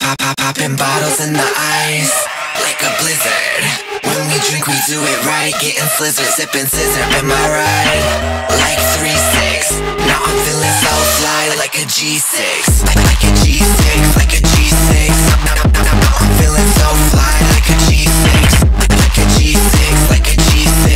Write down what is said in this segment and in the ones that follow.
Popping bottles in the ice like a blizzard. When we drink, we do it right, getting slizzard, sipping scissor in my ride. Like 3-6, now I'm feeling so fly, like a G6, like a G6, like a G6. Now I'm feeling so fly, like a G6, like a G6, like a G6.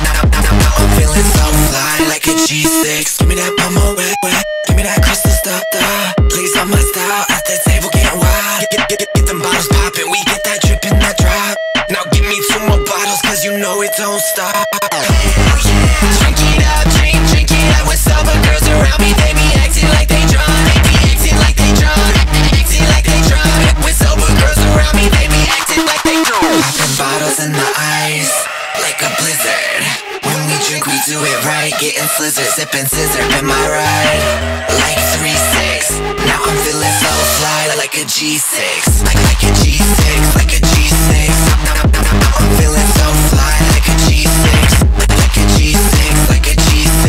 Now I'm feeling so fly, like a G6. Give me that mama wet, wet. Give me that crystal stuff, please on my style. At the table getting wild. Get them bottles poppin', we get that drip and that drop. Now give me 2 more bottles, cause you know it don't stop. Hell yeah. Drink it up, drink it up. With sober girls around me, they be acting like they drunk. They be acting like they drunk, acting like they drunk. With sober girls around me, they be acting like they drunk. Popping bottles in the ice like a blizzard. When we drink, we do it right, getting slizzard, sipping scissor in my ride. Like 3-6, now I'm feeling so fly, like a G6, like a G6, like a G6. Now I'm feeling so fly, like a G6, like a G6, like a G6.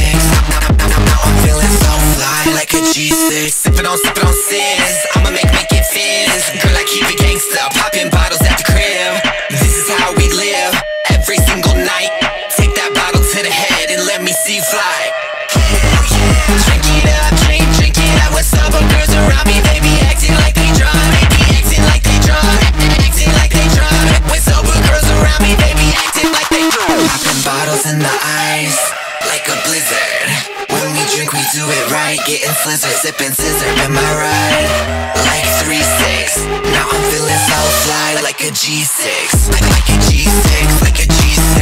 Now I'm feeling so fly, like a G6. Sipping on sis, I'ma make it fizz. Girl, I keep it gangsta, popping bottles at the crib. This is how we live, every single night. Take that bottle to the head and let me see you fly. Hell yeah. Drink it up, drink it up. With sober girls around me, they be acting like they drunk. They be acting like they drunk, acting like they drunk. With sober girls around me, they be acting like they drunk. Popping bottles in the ice like a blizzard. When we drink, we do it right, getting slizzard, sipping scissor in my ride. Like 3-6, now I'm feeling so fly, like a G6, like a G6, like a G6.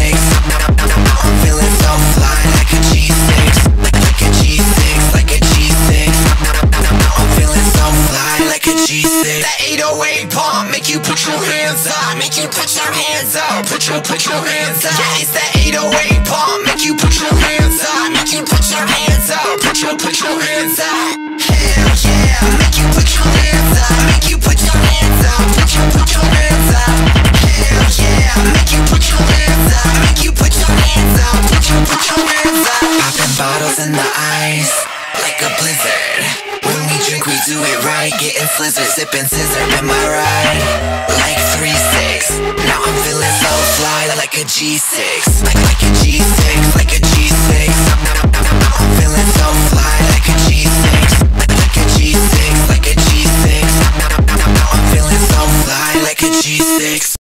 Now I'm feeling so fly, like a G6, like a G6, like a G6. Now I'm feeling so fly, like a G6. That 808 pump make you put your hands up, make you put your hands up, put your hands up. Yeah, it's that 808 pump make you put your hands up, make you put your hands up, put your hands up. Hell yeah, make you put your hands up, make you put your hands up, put your hands up. Hell yeah, make you put your hands up, make you put your hands up, put your hands up. Popping bottles in the ice like a blizzard. When we drink, we do it right, getting slizzard, sipping scissor in my ride. Like 3-6, now I'm feeling so fly, like a G6, like a G6, like a G6. Now I'm feeling so fly, like a G6, like a G6, like a G6. Now I'm feeling so fly, like a G6.